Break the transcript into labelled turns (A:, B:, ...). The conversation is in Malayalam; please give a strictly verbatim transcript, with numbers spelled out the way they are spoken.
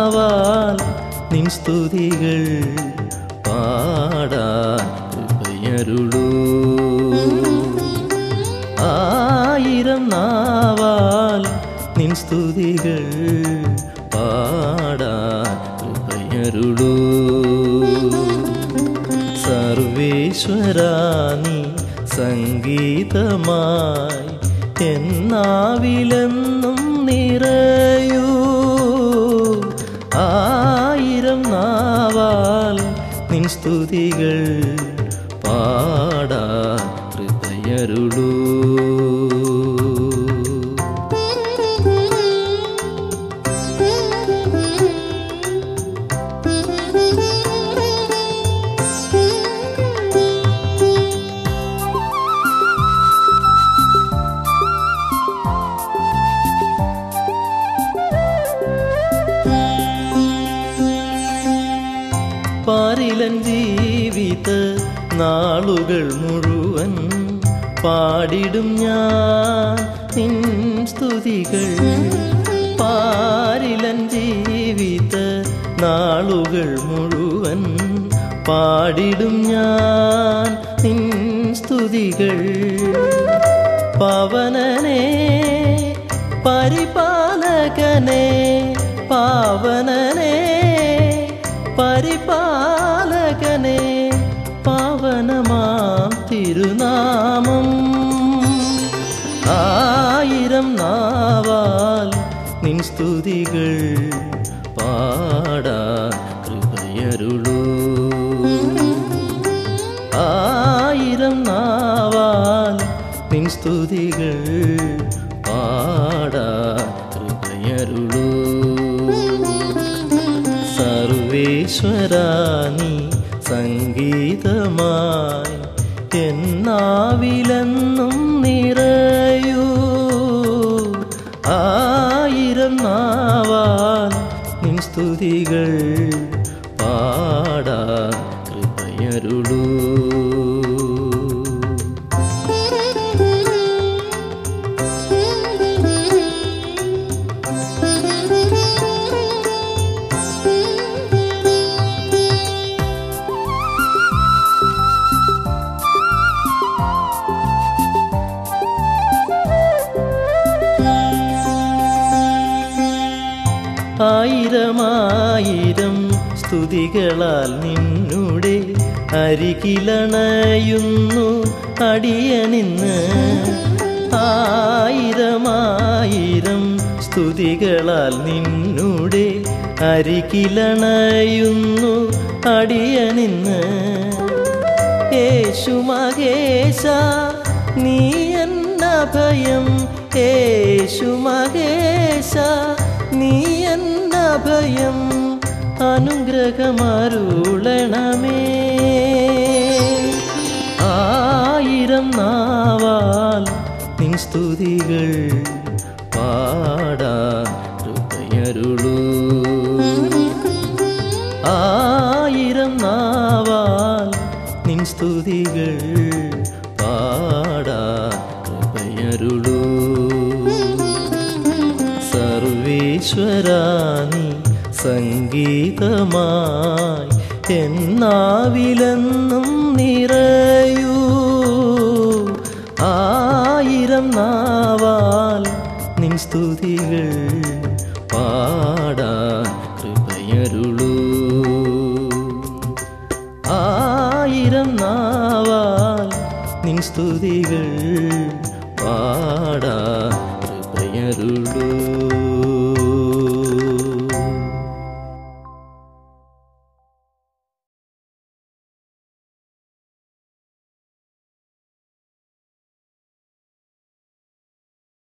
A: നാവാൽ നിൻ സ്തുതികൾ പാടാൻ കൃപയരുളൂ. ആയിരം നാവാൽ നിൻ സ്തുതികൾ പാടാൻ കൃപയരുളൂ. സർവേശ്വരാ നീ സംഗീതമായി എന്നാവിലെന്നും നിറയൂ. ആയിരം നാവാൽ നിൻ സ്തുതികൾ പാടാൻ കൃപയരുളൂ. പാരിലൻ ജീവിത നാളുകൾ മുഴുവൻ പാടിടും ഞാൻ നിൻ സ്തുതികൾ. പാരിലൻ ജീവിത നാളുകൾ മുഴുവൻ പാടിടും ഞാൻ നിൻ സ്തുതികൾ. പവനനേ പരിപാലകനേ പാവനനേ പരിപാലകനേ പാവനമാം തിരുനാമം. ആയിരം നാവാൽ നിൻ സ്തുതികൾ പാടാൻ കൃപയരുളൂ. ആയിരം നാവാൽ നിൻ സ്തുതികൾ പാടാൻ കൃപയരുളൂ. സർവേശ്വരാ നീ സംഗീതമായി എന്നാവിലെന്നും നിറയൂ. ആയിരം നാവാൽ നിൻ സ്തുതികൾ പാടാൻ കൃപയരുളൂ. ആയിരമായിരം സ്തുതികളാൽ നിന്നുടെ അരികിലണയുന്നു അടിയനിന്ന്. ആയിരമായിരം സ്തുതികളാൽ നിന്നുടെ അരികിലണയുന്നു അടിയനിന്ന്. യേശു മഹേശ നീ എന്നഭയം. യേശു മഹേശ നീ എന്നഭയം അനുഗ്രഹമരുളണമേ. ആയിരം നാവാൽ നിൻ സ്തുതികൾ പാടാൻ കൃപയരുളൂ. ആയിരം നാവാൽ നിൻ സ്തുതികൾ പാടാൻ കൃപയരുളൂ. സർവേശ്വരാ നീ സംഗീതമായി എന്നാവിലെന്നും നിറയൂ. ആയിരം നാവാൽ നിൻ സ്തുതികൾ പാടാൻ കൃപയരുളൂ. ആയിരം നാവാൽ നിൻ സ്തുതികൾ പാടാൻ കൃപയരുളൂ.